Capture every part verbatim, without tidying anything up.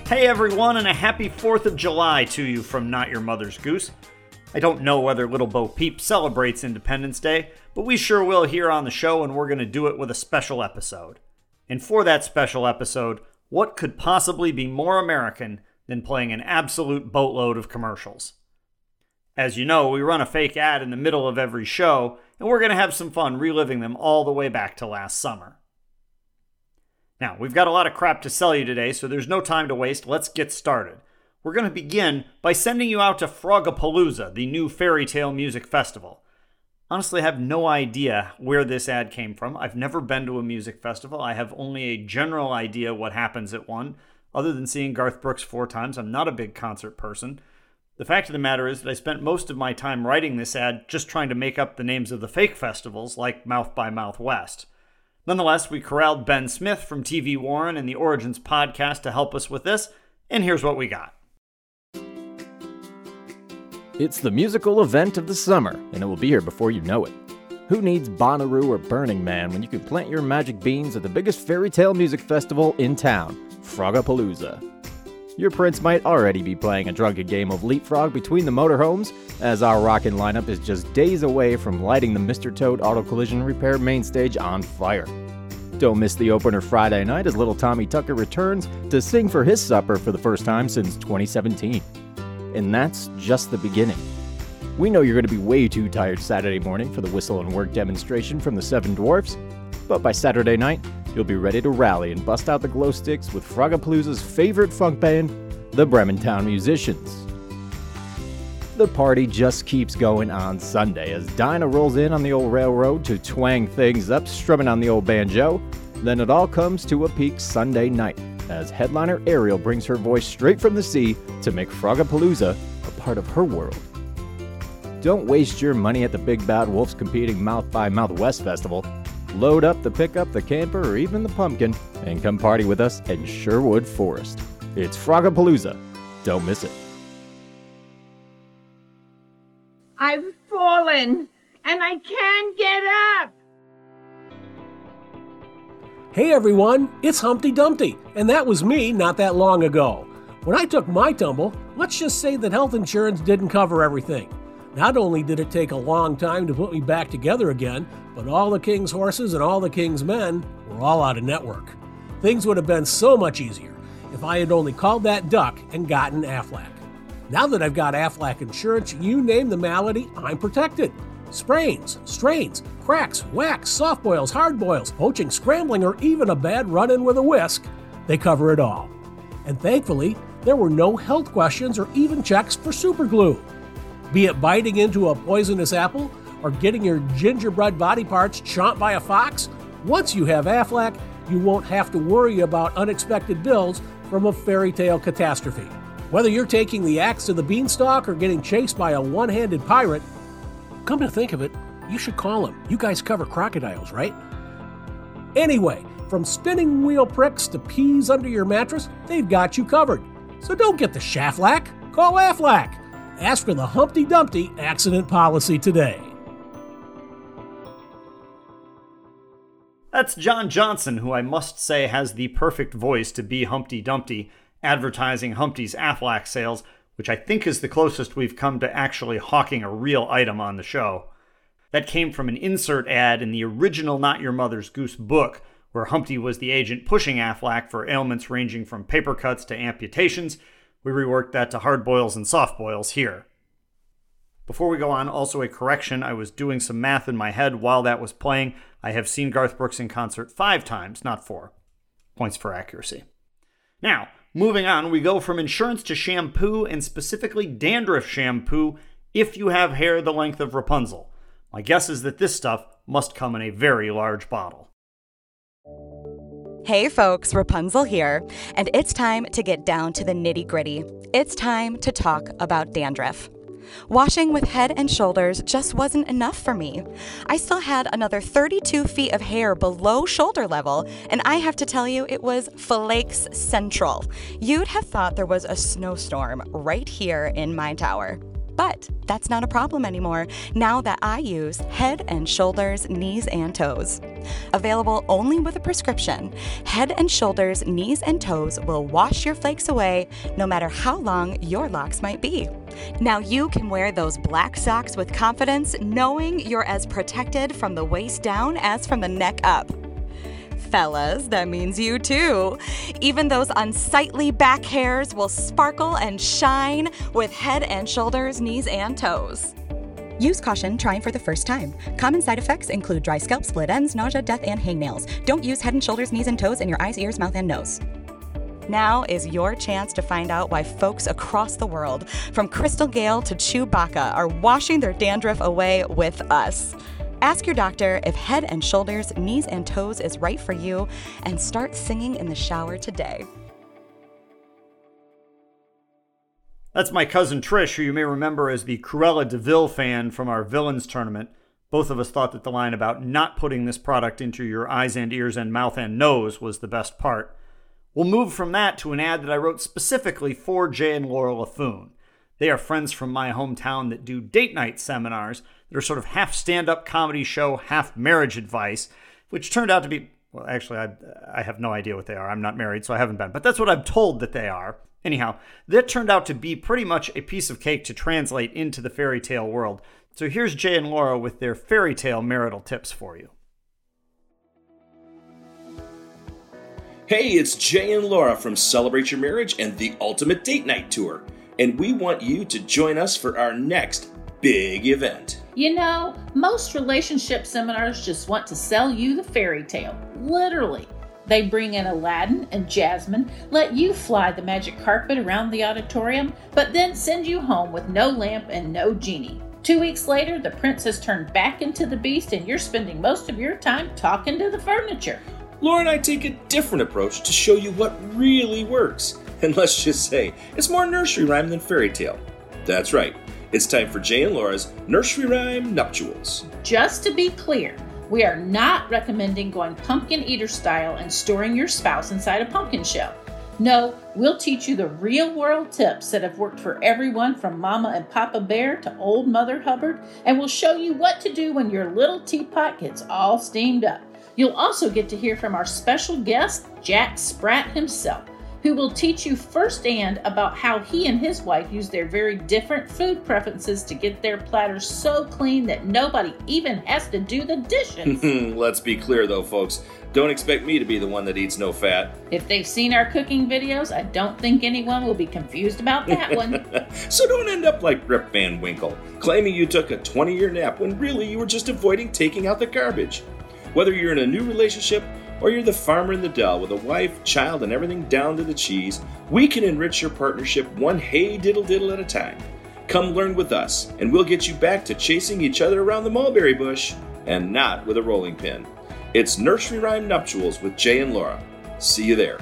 Hey everyone, and a happy fourth of July to you from Not Your Mother's Goose. I don't know whether Little Bo Peep celebrates Independence Day, but we sure will here on the show, and we're going to do it with a special episode. And for that special episode, what could possibly be more American than playing an absolute boatload of commercials? As you know, we run a fake ad in the middle of every show, and we're going to have some fun reliving them all the way back to last summer. Now, we've got a lot of crap to sell you today, so there's no time to waste. Let's get started. We're going to begin by sending you out to Frogapalooza, the new fairy tale music festival. Honestly, I have no idea where this ad came from. I've never been to a music festival. I have only a general idea what happens at one. Other than seeing Garth Brooks four times, I'm not a big concert person. The fact of the matter is that I spent most of my time writing this ad just trying to make up the names of the fake festivals, like Mouth by Mouth West. Nonetheless, we corralled Ben Smith from T V Warren and the Origins podcast to help us with this, and here's what we got. It's the musical event of the summer, and it will be here before you know it. Who needs Bonnaroo or Burning Man when you can plant your magic beans at the biggest fairy tale music festival in town, Frogapalooza? Your prince might already be playing a drunken game of leapfrog between the motorhomes, as our rockin' lineup is just days away from lighting the Mister Toad Auto Collision Repair main stage on fire. Don't miss the opener Friday night as little Tommy Tucker returns to sing for his supper for the first time since twenty seventeen. And that's just the beginning. We know you're going to be way too tired Saturday morning for the whistle and work demonstration from the Seven Dwarfs, but by Saturday night, you'll be ready to rally and bust out the glow sticks with Frogapalooza's favorite funk band, the Brementown Musicians. The party just keeps going on Sunday as Dinah rolls in on the old railroad to twang things up, strumming on the old banjo. Then it all comes to a peak Sunday night as headliner Ariel brings her voice straight from the sea to make Frogapalooza a part of her world. Don't waste your money at the Big Bad Wolf's competing Mouth by Mouth West Festival. Load up the pickup, the camper, or even the pumpkin, and come party with us in Sherwood Forest. It's Frogapalooza. Don't miss it. I've fallen, and I can't get up. Hey everyone, it's Humpty Dumpty, and that was me not that long ago. When I took my tumble, let's just say that health insurance didn't cover everything. Not only did it take a long time to put me back together again, but all the king's horses and all the king's men were all out of network. Things would have been so much easier if I had only called that duck and gotten Aflac. Now that I've got Aflac insurance, you name the malady, I'm protected. Sprains, strains, cracks, whacks, soft boils, hard boils, poaching, scrambling, or even a bad run-in with a whisk, they cover it all. And thankfully, there were no health questions or even checks for super glue. Be it biting into a poisonous apple or getting your gingerbread body parts chomped by a fox, once you have Aflac, you won't have to worry about unexpected bills from a fairy tale catastrophe. Whether you're taking the axe to the beanstalk or getting chased by a one-handed pirate, come to think of it, you should call them. You guys cover crocodiles, right? Anyway, from spinning wheel pricks to peas under your mattress, they've got you covered. So don't get the Shaflac, call Aflac. Ask for the Humpty Dumpty accident policy today. That's John Johnson, who I must say has the perfect voice to be Humpty Dumpty, advertising Humpty's Aflac sales, which I think is the closest we've come to actually hawking a real item on the show. That came from an insert ad in the original Not Your Mother's Goose book, where Humpty was the agent pushing Aflac for ailments ranging from paper cuts to amputations. We reworked that to hard boils and soft boils here. Before we go on, also a correction. I was doing some math in my head while that was playing. I have seen Garth Brooks in concert five times, not four. Points for accuracy. Now, moving on, we go from insurance to shampoo, and specifically dandruff shampoo, if you have hair the length of Rapunzel. My guess is that this stuff must come in a very large bottle. Hey folks, Rapunzel here, and it's time to get down to the nitty-gritty. It's time to talk about dandruff. Washing with Head and Shoulders just wasn't enough for me. I still had another thirty-two feet of hair below shoulder level, and I have to tell you, it was flakes central. You'd have thought there was a snowstorm right here in my tower. But that's not a problem anymore now that I use Head and Shoulders Knees and Toes. Available only with a prescription, Head and Shoulders Knees and Toes will wash your flakes away no matter how long your locks might be. Now you can wear those black socks with confidence, knowing you're as protected from the waist down as from the neck up. Fellas, that means you too. Even those unsightly back hairs will sparkle and shine with Head and Shoulders Knees and Toes. Use caution trying for the first time. Common side effects include dry scalp, split ends, nausea, death, and hangnails. Don't use Head and Shoulders Knees and Toes in your eyes, ears, mouth, and nose. Now is your chance to find out why folks across the world, from Crystal Gale to Chewbacca, are washing their dandruff away with us. Ask your doctor if Head and Shoulders, Knees and Toes is right for you, and start singing in the shower today. That's my cousin Trish, who you may remember as the Cruella de Vil fan from our Villains tournament. Both of us thought that the line about not putting this product into your eyes and ears and mouth and nose was the best part. We'll move from that to an ad that I wrote specifically for Jay and Laura LaFoon. They are friends from my hometown that do date night seminars that are sort of half stand-up comedy show, half marriage advice, which turned out to be, well, actually, I, I have no idea what they are. I'm not married, so I haven't been. But that's what I'm told that they are. Anyhow, that turned out to be pretty much a piece of cake to translate into the fairy tale world. So here's Jay and Laura with their fairy tale marital tips for you. Hey, it's Jay and Laura from Celebrate Your Marriage and the Ultimate Date Night Tour. And we want you to join us for our next big event. You know, most relationship seminars just want to sell you the fairy tale. Literally. They bring in Aladdin and Jasmine, let you fly the magic carpet around the auditorium, but then send you home with no lamp and no genie. Two weeks later, the prince has turned back into the beast and you're spending most of your time talking to the furniture. Laura and I take a different approach to show you what really works. And let's just say, it's more nursery rhyme than fairy tale. That's right. It's time for Jay and Laura's Nursery Rhyme Nuptials. Just to be clear, we are not recommending going pumpkin eater style and storing your spouse inside a pumpkin shell. No, we'll teach you the real world tips that have worked for everyone from Mama and Papa Bear to Old Mother Hubbard, and we'll show you what to do when your little teapot gets all steamed up. You'll also get to hear from our special guest, Jack Spratt himself, who will teach you firsthand about how he and his wife use their very different food preferences to get their platters so clean that nobody even has to do the dishes. Let's be clear though, folks. Don't expect me to be the one that eats no fat. If they've seen our cooking videos, I don't think anyone will be confused about that one. So don't end up like Rip Van Winkle, claiming you took a twenty-year nap when really you were just avoiding taking out the garbage. Whether you're in a new relationship or you're the farmer in the dell with a wife, child, and everything down to the cheese, we can enrich your partnership one hey diddle diddle at a time. Come learn with us, and we'll get you back to chasing each other around the mulberry bush, and not with a rolling pin. It's Nursery Rhyme Nuptials with Jay and Laura. See you there.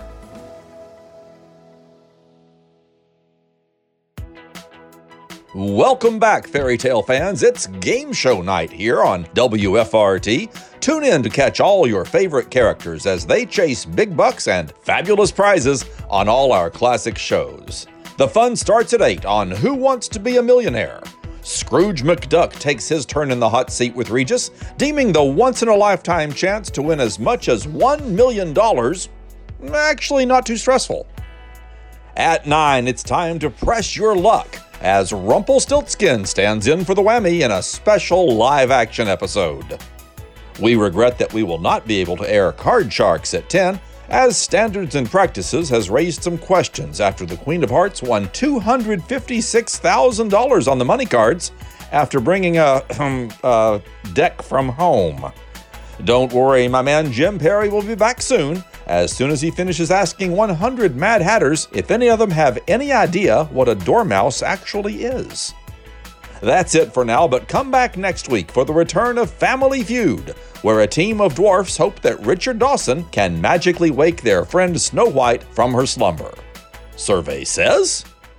Welcome back, fairy tale fans. It's game show night here on W F R T. Tune in to catch all your favorite characters as they chase big bucks and fabulous prizes on all our classic shows. The fun starts at eight on Who Wants to Be a Millionaire? Scrooge McDuck takes his turn in the hot seat with Regis, deeming the once-in-a-lifetime chance to win as much as one million dollars actually not too stressful. At nine, it's time to press your luck as Rumpelstiltskin stands in for the whammy in a special live-action episode. We regret that we will not be able to air Card Sharks at ten, as Standards and Practices has raised some questions after the Queen of Hearts won two hundred fifty-six thousand dollars on the money cards after bringing a, a deck from home. Don't worry, my man Jim Perry will be back soon, as soon as he finishes asking one hundred Mad Hatters if any of them have any idea what a dormouse actually is. That's it for now, but come back next week for the return of Family Feud, where a team of dwarfs hope that Richard Dawson can magically wake their friend Snow White from her slumber. Survey says...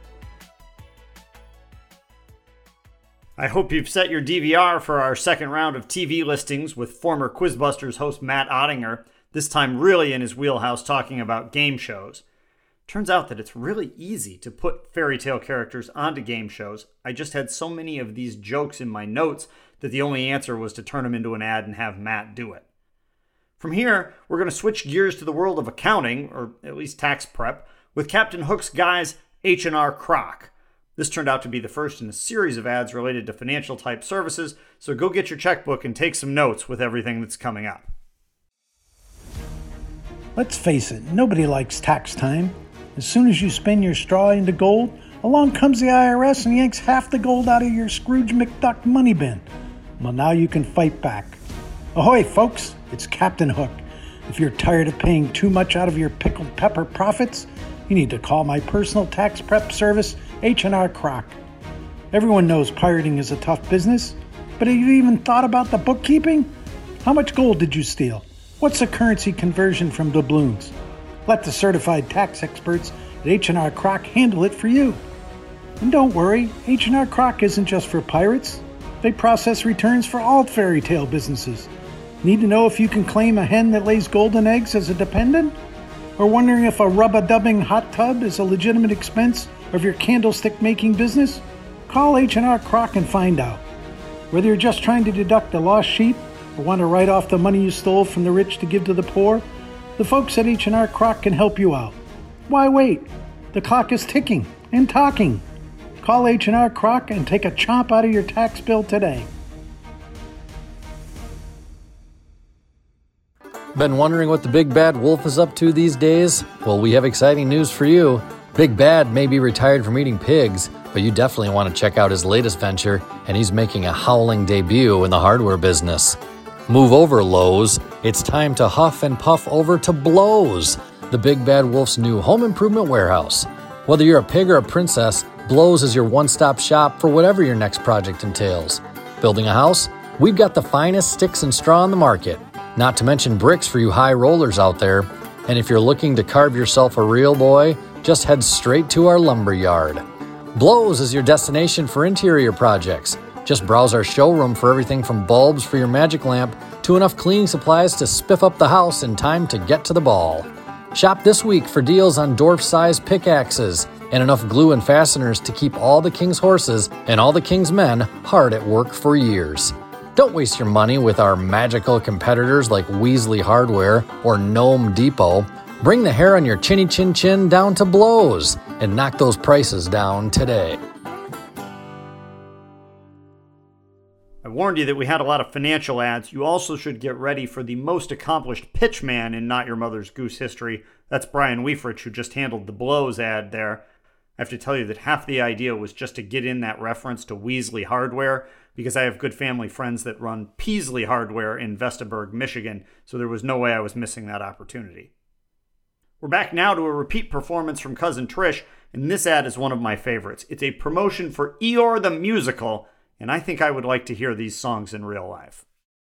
I hope you've set your D V R for our second round of T V listings with former Quizbusters host Matt Ottinger, this time really in his wheelhouse talking about game shows. Turns out that it's really easy to put fairy tale characters onto game shows. I just had so many of these jokes in my notes that the only answer was to turn them into an ad and have Matt do it. From here, we're going to switch gears to the world of accounting, or at least tax prep, with Captain Hook's guys, H and R Croc. This turned out to be the first in a series of ads related to financial type services, so go get your checkbook and take some notes with everything that's coming up. Let's face it, nobody likes tax time. As soon as you spin your straw into gold, along comes the I R S and yanks half the gold out of your Scrooge McDuck money bin. Well, now you can fight back. Ahoy, folks, it's Captain Hook. If you're tired of paying too much out of your pickled pepper profits, you need to call my personal tax prep service, H and R Croc. Everyone knows pirating is a tough business, but have you even thought about the bookkeeping? How much gold did you steal? What's the currency conversion from doubloons? Let the certified tax experts at H and R Croc handle it for you. And don't worry, H and R Croc isn't just for pirates. They process returns for all fairy tale businesses. Need to know if you can claim a hen that lays golden eggs as a dependent? Or wondering if a rub-a-dubbing hot tub is a legitimate expense of your candlestick making business? Call H and R Croc and find out. Whether you're just trying to deduct a lost sheep or want to write off the money you stole from the rich to give to the poor, the folks at H and R Croc can help you out. Why wait? The clock is ticking and talking. Call H and R Croc and take a chomp out of your tax bill today. Been wondering what the Big Bad Wolf is up to these days? Well, we have exciting news for you. Big Bad may be retired from eating pigs, but you definitely want to check out his latest venture, and he's making a howling debut in the hardware business. Move over, Lowe's. It's time to huff and puff over to Blows, the Big Bad Wolf's new home improvement warehouse. Whether you're a pig or a princess, Blows is your one-stop shop for whatever your next project entails. Building a house? We've got the finest sticks and straw on the market, not to mention bricks for you high rollers out there. And if you're looking to carve yourself a real boy, just head straight to our lumber yard. Blows is your destination for interior projects. Just browse our showroom for everything from bulbs for your magic lamp to enough cleaning supplies to spiff up the house in time to get to the ball. Shop this week for deals on dwarf-sized pickaxes and enough glue and fasteners to keep all the king's horses and all the king's men hard at work for years. Don't waste your money with our magical competitors like Weasley Hardware or Gnome Depot. Bring the hair on your chinny chin chin down to Blows and knock those prices down today. I warned you that we had a lot of financial ads. You also should get ready for the most accomplished pitchman in Not Your Mother's Goose history. That's Brian Weifrich, who just handled the Blows ad there. I have to tell you that half the idea was just to get in that reference to Weasley Hardware, because I have good family friends that run Peasley Hardware in Vestaburg, Michigan, so there was no way I was missing that opportunity. We're back now to a repeat performance from Cousin Trish, and this ad is one of my favorites. It's a promotion for Eeyore the Musical, and I think I would like to hear these songs in real life.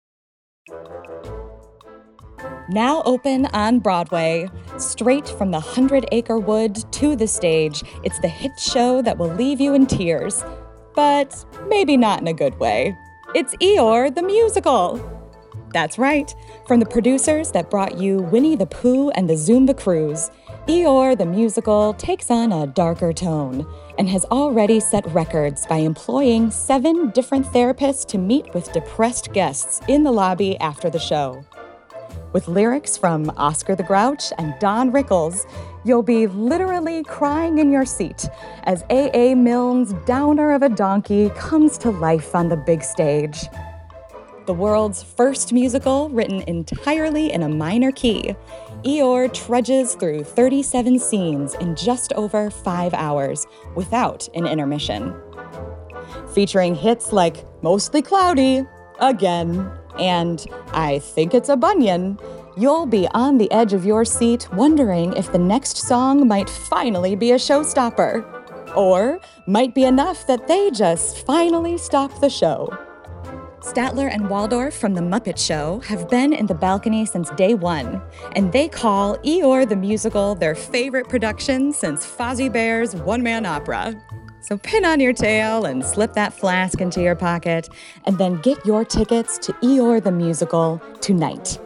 Now open on Broadway, straight from the Hundred Acre Wood to the stage, it's the hit show that will leave you in tears. But maybe not in a good way. It's Eeyore the Musical. That's right. From the producers that brought you Winnie the Pooh and the Zumba Cruise, Eeyore the Musical takes on a darker tone and has already set records by employing seven different therapists to meet with depressed guests in the lobby after the show. With lyrics from Oscar the Grouch and Don Rickles, you'll be literally crying in your seat as A A. Milne's Downer of a Donkey comes to life on the big stage. The world's first musical written entirely in a minor key, Eeyore trudges through thirty-seven scenes in just over five hours without an intermission. Featuring hits like Mostly Cloudy, Again, and I Think It's a Bunyan, you'll be on the edge of your seat wondering if the next song might finally be a showstopper, or might be enough that they just finally stop the show. Statler and Waldorf from The Muppet Show have been in the balcony since day one, and they call Eeyore the Musical their favorite production since Fozzie Bear's one-man opera. So pin on your tail and slip that flask into your pocket, and then get your tickets to Eeyore the Musical tonight.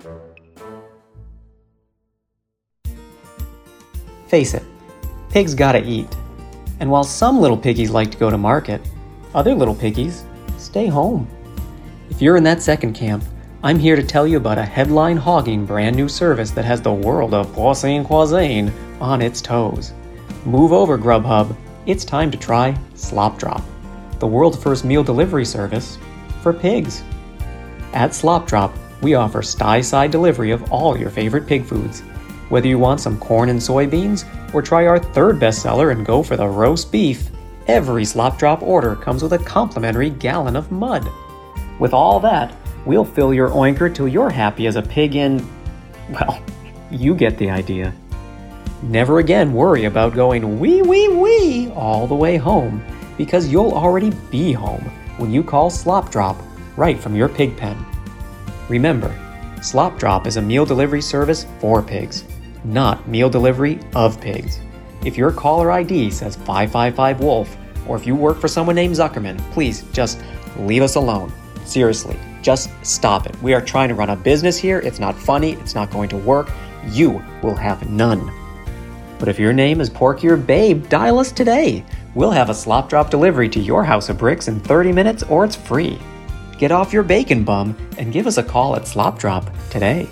Face it, pigs gotta eat. And while some little piggies like to go to market, other little piggies stay home. If you're in that second camp, I'm here to tell you about a headline-hogging brand new service that has the world of Poisson Cuisine on its toes. Move over, Grubhub. It's time to try Slop Drop, the world's first meal delivery service for pigs. At Slop Drop, we offer sty-side delivery of all your favorite pig foods. Whether you want some corn and soybeans, or try our third bestseller and go for the roast beef, every Slop Drop order comes with a complimentary gallon of mud. With all that, we'll fill your oinker till you're happy as a pig in... well, you get the idea. Never again worry about going wee wee wee all the way home, because you'll already be home when you call Slop Drop right from your pig pen. Remember, Slop Drop is a meal delivery service for pigs, not meal delivery of pigs. If your caller I D says five five five wolf, or if you work for someone named Zuckerman, please just leave us alone. Seriously, just stop it. We are trying to run a business here. It's not funny. It's not going to work. You will have none. But if your name is Porky or Babe, dial us today. We'll have a Slop Drop delivery to your house of bricks in thirty minutes, or it's free. Get off your bacon bum and give us a call at Slop Drop today.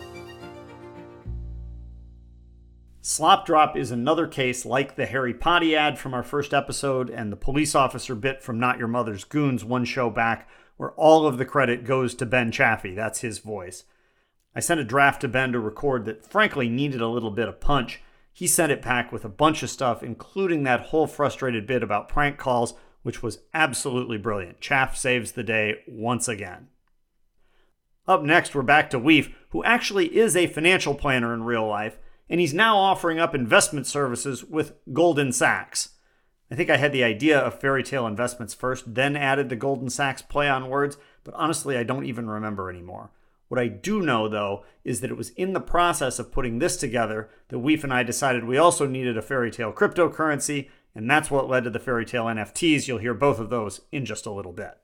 Slop Drop is another case like the Harry Potty ad from our first episode and the police officer bit from Not Your Mother's Goons one show back, where all of the credit goes to Ben Chaffee. That's his voice. I sent a draft to Ben to record that frankly needed a little bit of punch. He sent it back with a bunch of stuff, including that whole frustrated bit about prank calls, which was absolutely brilliant. Chaff saves the day once again. Up next, we're back to Weef, who actually is a financial planner in real life, and he's now offering up investment services with Goldman Sachs. I think I had the idea of Fairy Tale Investments first, then added the Goldman Sachs play on words, but honestly, I don't even remember anymore. What I do know, though, is that it was in the process of putting this together that Weef and I decided we also needed a Fairy Tale cryptocurrency, and that's what led to the Fairy Tale N F Ts. You'll hear both of those in just a little bit.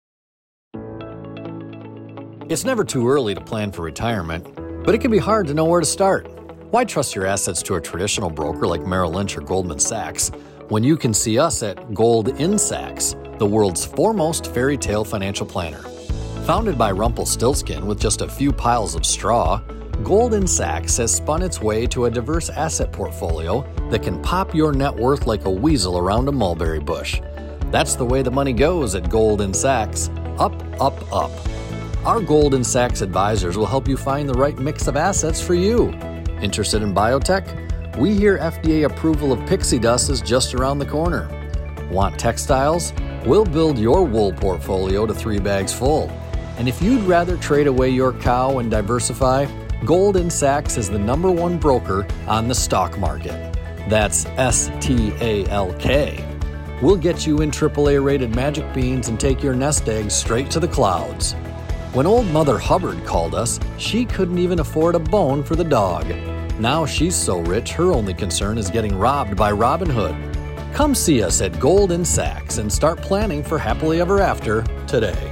It's never too early to plan for retirement, but it can be hard to know where to start. Why trust your assets to a traditional broker like Merrill Lynch or Goldman Sachs when you can see us at Goldman Sachs, the world's foremost fairy tale financial planner? Founded by Rumpelstiltskin with just a few piles of straw, Goldman Sachs has spun its way to a diverse asset portfolio that can pop your net worth like a weasel around a mulberry bush. That's the way the money goes at Goldman Sachs. Up, up, up. Our Goldman Sachs advisors will help you find the right mix of assets for you. Interested in biotech? We hear F D A approval of pixie dust is just around the corner. Want textiles? We'll build your wool portfolio to three bags full. And if you'd rather trade away your cow and diversify, Goldman Sachs is the number one broker on the stock market. That's S T A L K. We'll get you in triple A rated magic beans and take your nest eggs straight to the clouds. When old Mother Hubbard called us, she couldn't even afford a bone for the dog. Now she's so rich, her only concern is getting robbed by Robin Hood. Come see us at Goldman Sachs and start planning for happily ever after today.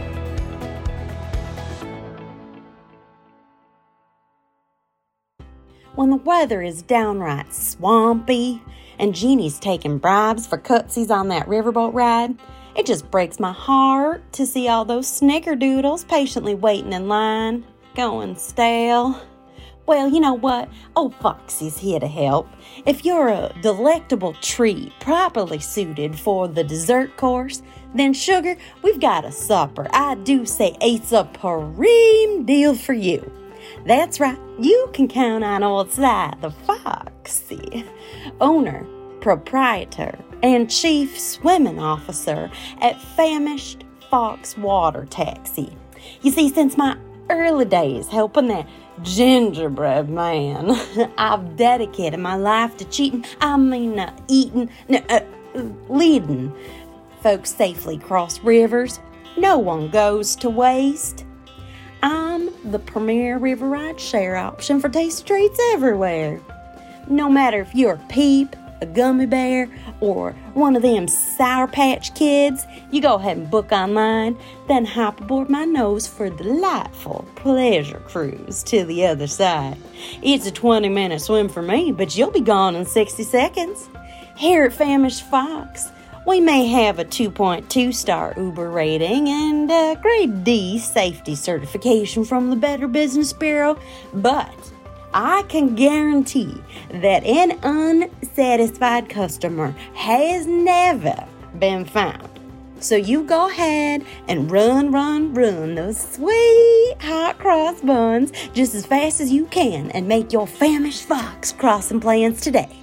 When the weather is downright swampy and Jeannie's taking bribes for cutsies on that riverboat ride, it just breaks my heart to see all those snickerdoodles patiently waiting in line, going stale. Well, you know what? Old Foxy's here to help. If you're a delectable treat properly suited for the dessert course, then sugar, we've got a supper. I do say a supreme deal for you. That's right, you can count on old Sly the Foxy, owner, proprietor, and chief swimming officer at Famished Fox Water Taxi. You see, since my early days helping that gingerbread man, I've dedicated my life to cheating, I mean uh, eating, no, uh, leading folks safely across rivers. No one goes to waste. I'm the premier river ride share option for tasty treats everywhere. No matter if you're a Peep, a gummy bear, or one of them Sour Patch Kids, you go ahead and book online, then hop aboard my nose for a delightful pleasure cruise to the other side. It's a twenty minute swim for me, but you'll be gone in sixty seconds. Here at Famished Fox, We may have a two point two star Uber rating and a grade D safety certification from the Better Business Bureau, but I can guarantee that an unsatisfied customer has never been found. So you go ahead and run, run, run those sweet hot cross buns just as fast as you can and make your famished fox crossing plans today.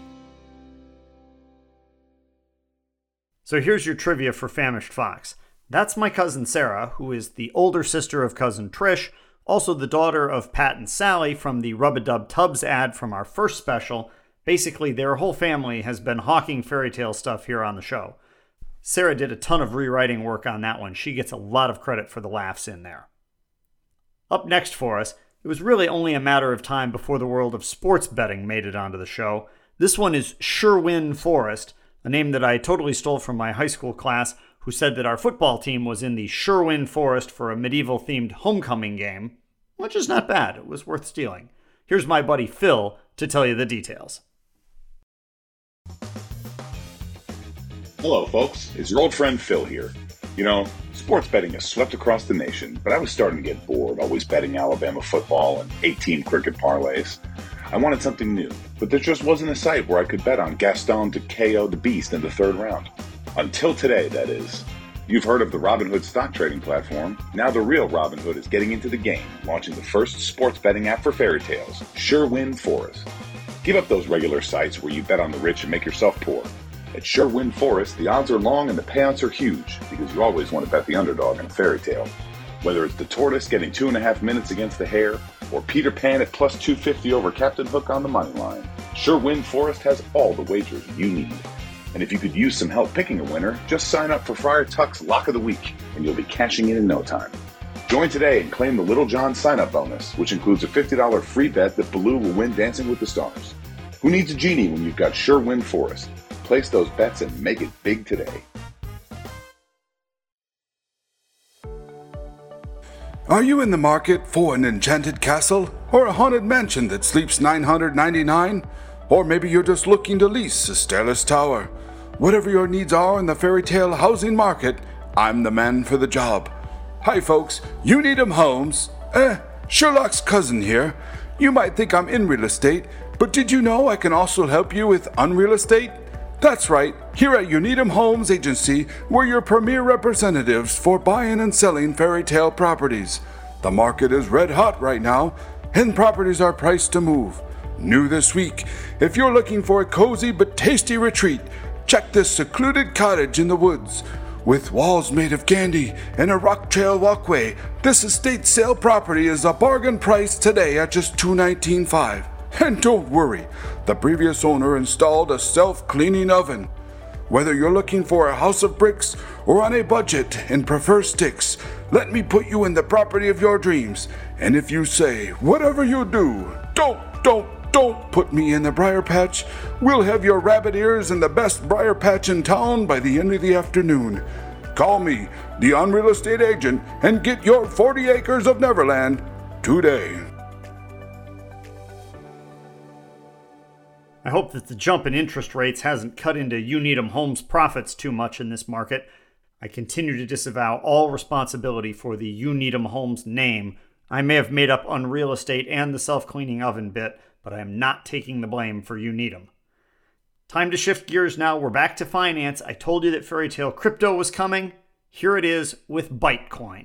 So here's your trivia for Famished Fox. That's my cousin Sarah, who is the older sister of cousin Trish, also the daughter of Pat and Sally from the Rub-a-Dub Tubs ad from our first special. Basically, their whole family has been hawking fairy tale stuff here on the show. Sarah did a ton of rewriting work on that one. She gets a lot of credit for the laughs in there. Up next for us, it was really only a matter of time before the world of sports betting made it onto the show. This one is Sherwin Forest, a name that I totally stole from my high school class, who said that our football team was in the Sherwin Forest for a medieval-themed homecoming game, which is not bad. It was worth stealing. Here's my buddy Phil to tell you the details. Hello, folks. It's your old friend Phil here. You know, sports betting has swept across the nation, but I was starting to get bored, always betting Alabama football and eighteen cricket parlays. I wanted something new, but there just wasn't a site where I could bet on Gaston to K O the Beast in the third round. Until today, that is. You've heard of the Robinhood stock trading platform. Now the real Robinhood is getting into the game, launching the first sports betting app for fairy tales, Sherwin Forest. Give up those regular sites where you bet on the rich and make yourself poor. At Sherwin Forest, the odds are long and the payouts are huge, because you always want to bet the underdog in a fairy tale. Whether it's the tortoise getting two and a half minutes against the hare, or Peter Pan at plus two fifty over Captain Hook on the money line, Sherwin Forest has all the wagers you need. And if you could use some help picking a winner, just sign up for Friar Tuck's Lock of the Week, and you'll be cashing in in no time. Join today and claim the Little John sign-up bonus, which includes a fifty dollars free bet that Baloo will win Dancing with the Stars. Who needs a genie when you've got Sherwin Forest? Place those bets and make it big today. Are you in the market for an enchanted castle or a haunted mansion that sleeps nine hundred ninety-nine? Or maybe you're just looking to lease a Starless Tower. Whatever your needs are in the fairy tale housing market, I'm the man for the job. Hi folks, You Need 'em Homes. Eh, Sherlock's cousin here. You might think I'm in real estate, but did you know I can also help you with unreal estate? That's right, here at You Need 'em Homes Agency, we're your premier representatives for buying and selling fairy tale properties. The market is red hot right now, and properties are priced to move. New this week, if you're looking for a cozy but tasty retreat, check this secluded cottage in the woods. With walls made of candy and a rock trail walkway, this estate sale property is a bargain price today at just two hundred nineteen thousand five hundred dollars. And don't worry, the previous owner installed a self-cleaning oven. Whether you're looking for a house of bricks or on a budget and prefer sticks, let me put you in the property of your dreams. And if you say, whatever you do, don't, don't, don't put me in the briar patch, we'll have your rabbit ears in the best briar patch in town by the end of the afternoon. Call me, the Unreal Estate Agent, and get your forty acres of Neverland today. I hope that the jump in interest rates hasn't cut into You Need 'em Homes profits too much in this market. I continue to disavow all responsibility for the You Need 'em Homes name. I may have made up Unreal Estate and the self-cleaning oven bit, but I am not taking the blame for You Need 'em. Time to shift gears now. We're back to finance. I told you that fairy tale crypto was coming. Here it is with Bytecoin.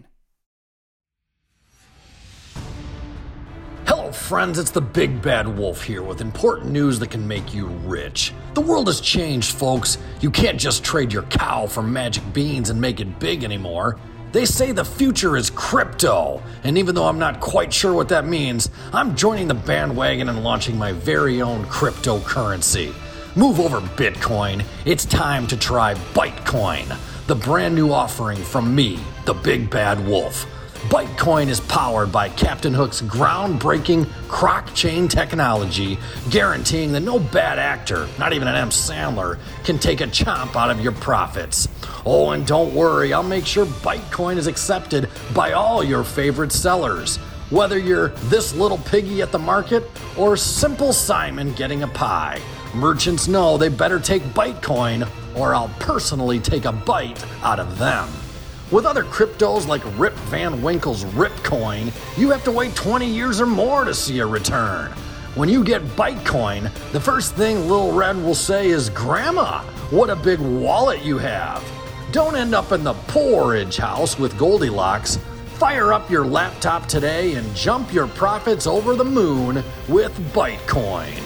Hello friends, it's the Big Bad Wolf here with important news that can make you rich. The world has changed, folks. You can't just trade your cow for magic beans and make it big anymore. They say the future is crypto, and even though I'm not quite sure what that means, I'm joining the bandwagon and launching my very own cryptocurrency. Move over, Bitcoin. It's time to try Bytecoin, the brand new offering from me, the Big Bad Wolf. Bytecoin is powered by Captain Hook's groundbreaking croc chain technology, guaranteeing that no bad actor, not even an M. Sandler, can take a chomp out of your profits. Oh, and don't worry, I'll make sure Bytecoin is accepted by all your favorite sellers. Whether you're this little piggy at the market or Simple Simon getting a pie, merchants know they better take Bytecoin or I'll personally take a bite out of them. With other cryptos like Rip Van Winkle's Ripcoin, you have to wait twenty years or more to see a return. When you get Bytecoin, the first thing Lil Red will say is, "Grandma, what a big wallet you have." Don't end up in the porridge house with Goldilocks. Fire up your laptop today and jump your profits over the moon with Bytecoin.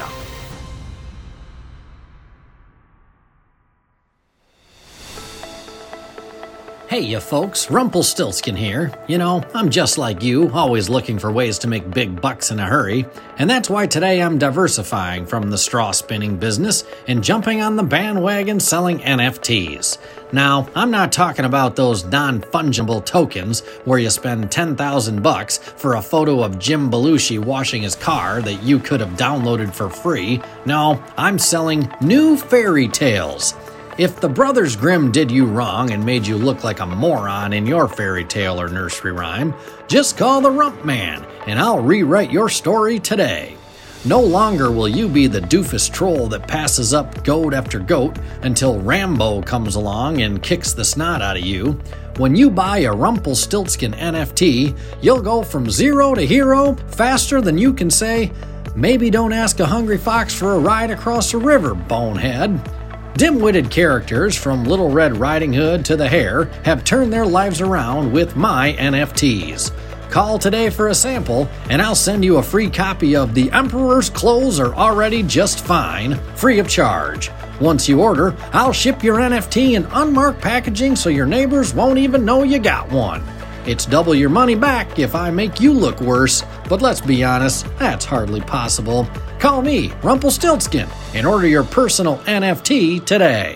Hey, you folks, Rumpelstiltskin here. You know, I'm just like you, always looking for ways to make big bucks in a hurry. And that's why today I'm diversifying from the straw spinning business and jumping on the bandwagon selling N F Ts. Now, I'm not talking about those non-fungible tokens where you spend ten thousand bucks for a photo of Jim Belushi washing his car that you could have downloaded for free. No, I'm selling new fairy tales. If the Brothers Grimm did you wrong and made you look like a moron in your fairy tale or nursery rhyme, just call the Rump Man and I'll rewrite your story today. No longer will you be the doofus troll that passes up goat after goat until Rambo comes along and kicks the snot out of you. When you buy a Rumpelstiltskin N F T, you'll go from zero to hero faster than you can say, "Maybe don't ask a hungry fox for a ride across the river, bonehead." Dim-witted characters from Little Red Riding Hood to the Hare have turned their lives around with my N F Ts. Call today for a sample, and I'll send you a free copy of The Emperor's Clothes Are Already Just Fine, free of charge. Once you order, I'll ship your N F T in unmarked packaging so your neighbors won't even know you got one. It's double your money back if I make you look worse, but let's be honest, that's hardly possible. Call me, Rumpelstiltskin, and order your personal N F T today.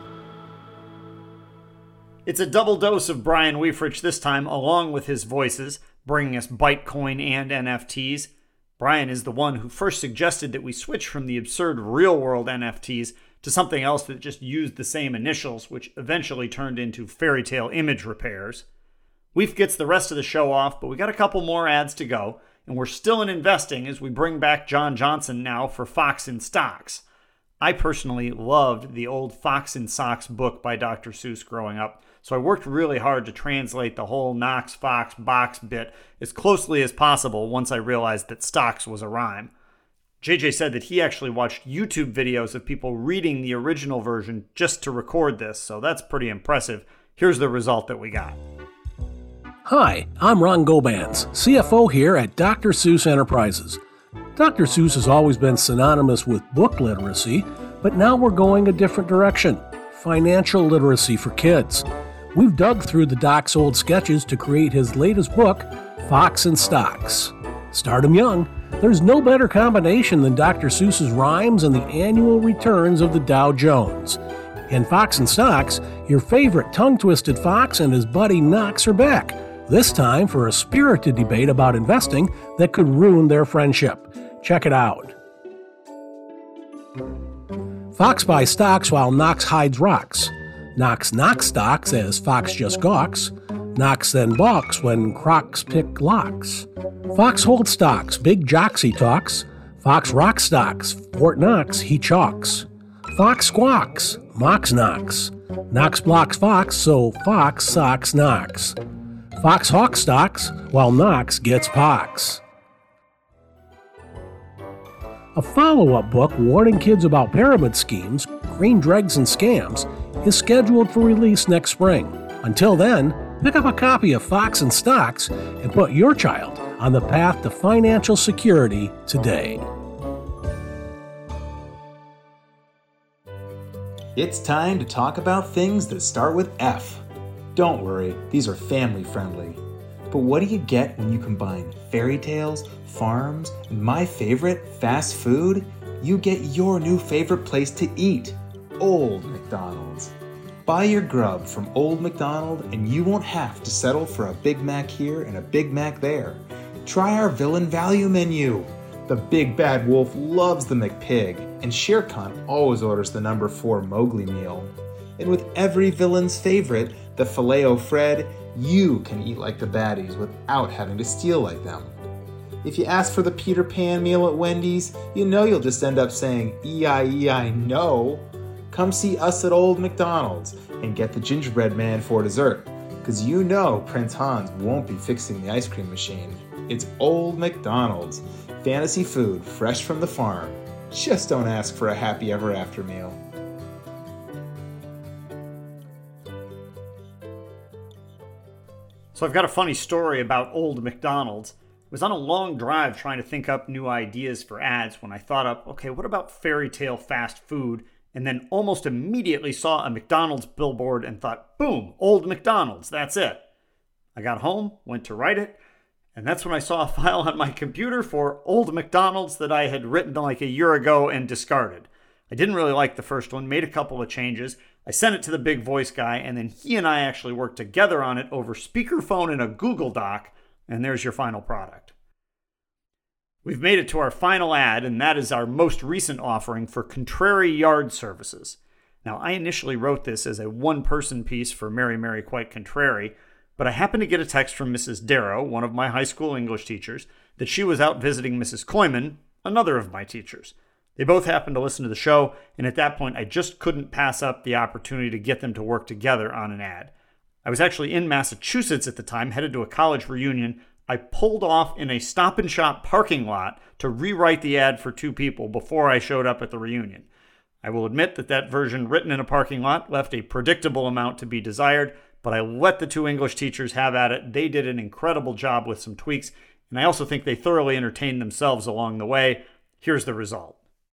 It's a double dose of Brian Weifrich this time, along with his voices, bringing us Bytecoin and N F Ts. Brian is the one who first suggested that we switch from the absurd real-world N F Ts to something else that just used the same initials, which eventually turned into fairy tale image repairs. Weef gets the rest of the show off, but we got a couple more ads to go, and we're still in investing as we bring back John Johnson now for Fox in Stocks. I personally loved the old Fox in Socks book by Doctor Seuss growing up, so I worked really hard to translate the whole Knox Fox box bit as closely as possible once I realized that stocks was a rhyme. J J said that he actually watched YouTube videos of people reading the original version just to record this, so that's pretty impressive. Here's the result that we got. Hi, I'm Ron Gobans, C F O here at Doctor Seuss Enterprises. Doctor Seuss has always been synonymous with book literacy, but now we're going a different direction, financial literacy for kids. We've dug through the Doc's old sketches to create his latest book, Fox in Stocks. Start 'em young. There's no better combination than Doctor Seuss's rhymes and the annual returns of the Dow Jones. In Fox in Stocks, your favorite tongue-twisted fox and his buddy Knox are back, this time for a spirited debate about investing that could ruin their friendship. Check it out. Fox buys stocks while Knox hides rocks. Knox knocks stocks as Fox just gawks. Knox then balks when Crocs pick locks. Fox holds stocks, big jocks he talks. Fox rocks stocks, Fort Knox he chalks. Fox squawks, Mox knocks. Knox blocks Fox, so Fox socks Knox. Fox hawks stocks, while Knox gets pox. A follow-up book warning kids about pyramid schemes, green dregs, and scams is scheduled for release next spring. Until then, pick up a copy of Fox in Stocks and put your child on the path to financial security today. It's time to talk about things that start with F. Don't worry, these are family friendly. But what do you get when you combine fairy tales, farms, and my favorite, fast food? You get your new favorite place to eat, Old McDonald's. Buy your grub from Old McDonald and you won't have to settle for a Big Mac here and a Big Mac there. Try our villain value menu. The Big Bad Wolf loves the McPig, and Shere Khan always orders the number four Mowgli meal. And with every villain's favorite, the Filet-O-Fred, you can eat like the baddies without having to steal like them. If you ask for the Peter Pan meal at Wendy's, you know you'll just end up saying E I E I no. come see us at Old McDonald's and get the gingerbread man for dessert. Because you know Prince Hans won't be fixing the ice cream machine. It's Old McDonald's. Fantasy food, fresh from the farm. Just don't ask for a happy ever after meal. So I've got a funny story about Old McDonald's. I was on a long drive trying to think up new ideas for ads when I thought up, okay, what about fairy tale fast food? And then almost immediately saw a McDonald's billboard and thought, boom, Old McDonald's, that's it. I got home, went to write it, and that's when I saw a file on my computer for Old McDonald's that I had written like a year ago and discarded. I didn't really like the first one, made a couple of changes. I sent it to the big voice guy, and then he and I actually worked together on it over speakerphone in a Google Doc, and there's your final product. We've made it to our final ad, and that is our most recent offering for Contrary Yard Services. Now, I initially wrote this as a one-person piece for Mary Mary Quite Contrary, but I happened to get a text from Missus Darrow, one of my high school English teachers, that she was out visiting Missus Koyman, another of my teachers. They both happened to listen to the show, and at that point, I just couldn't pass up the opportunity to get them to work together on an ad. I was actually in Massachusetts at the time, headed to a college reunion. I pulled off in a Stop and Shop parking lot to rewrite the ad for two people before I showed up at the reunion. I will admit that that version written in a parking lot left a predictable amount to be desired, but I let the two English teachers have at it. They did an incredible job with some tweaks, and I also think they thoroughly entertained themselves along the way. Here's the result.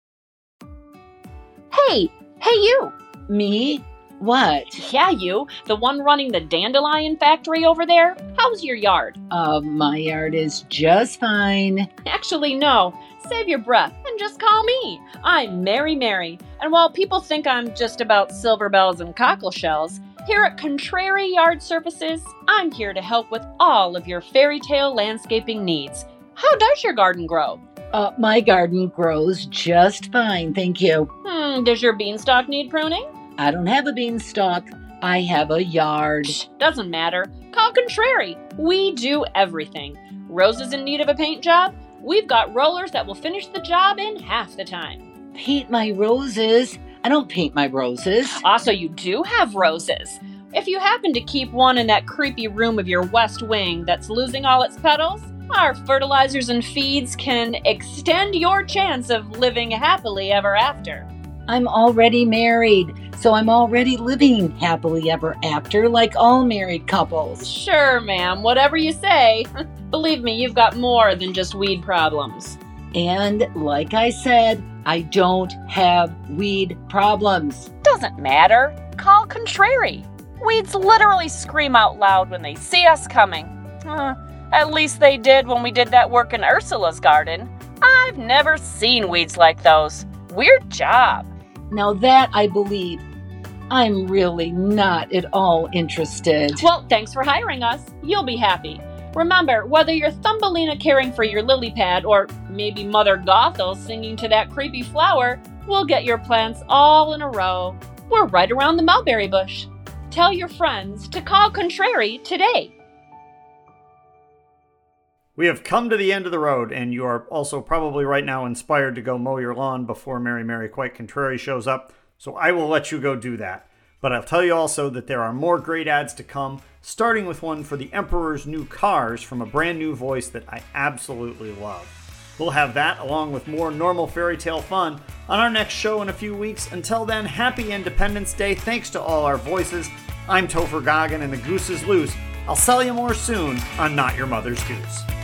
Hey, hey you! Me? What? Yeah, you. The one running the dandelion factory over there. How's your yard? Uh, my yard is just fine. Actually, no. Save your breath and just call me. I'm Mary Mary, and while people think I'm just about silver bells and cockle shells, here at Contrary Yard Services, I'm here to help with all of your fairy tale landscaping needs. How does your garden grow? Uh, my garden grows just fine, thank you. Hmm, does your beanstalk need pruning? I don't have a beanstalk. I have a yard. Shh, doesn't matter. Call Contrary. We do everything. Roses in need of a paint job? We've got rollers that will finish the job in half the time. Paint my roses? I don't paint my roses. Also, you do have roses. If you happen to keep one in that creepy room of your west wing that's losing all its petals, our fertilizers and feeds can extend your chance of living happily ever after. I'm already married, so I'm already living happily ever after like all married couples. Sure, ma'am, whatever you say. Believe me, you've got more than just weed problems. And like I said, I don't have weed problems. Doesn't matter. Call Contrary. Weeds literally scream out loud when they see us coming. Uh, at least they did when we did that work in Ursula's garden. I've never seen weeds like those. Weird job. Now that I believe. I'm really not at all interested. Well, thanks for hiring us. You'll be happy. Remember, whether you're Thumbelina caring for your lily pad or maybe Mother Gothel singing to that creepy flower, we'll get your plants all in a row. We're right around the mulberry bush. Tell your friends to call Contrary today. We have come to the end of the road, and you are also probably right now inspired to go mow your lawn before Mary Mary Quite Contrary shows up, so I will let you go do that. But I'll tell you also that there are more great ads to come, starting with one for the Emperor's new cars from a brand new voice that I absolutely love. We'll have that along with more normal fairy tale fun on our next show in a few weeks. Until then, happy Independence Day. Thanks to all our voices. I'm Topher Goggin and the Goose is Loose. I'll sell you more soon on Not Your Mother's Goose.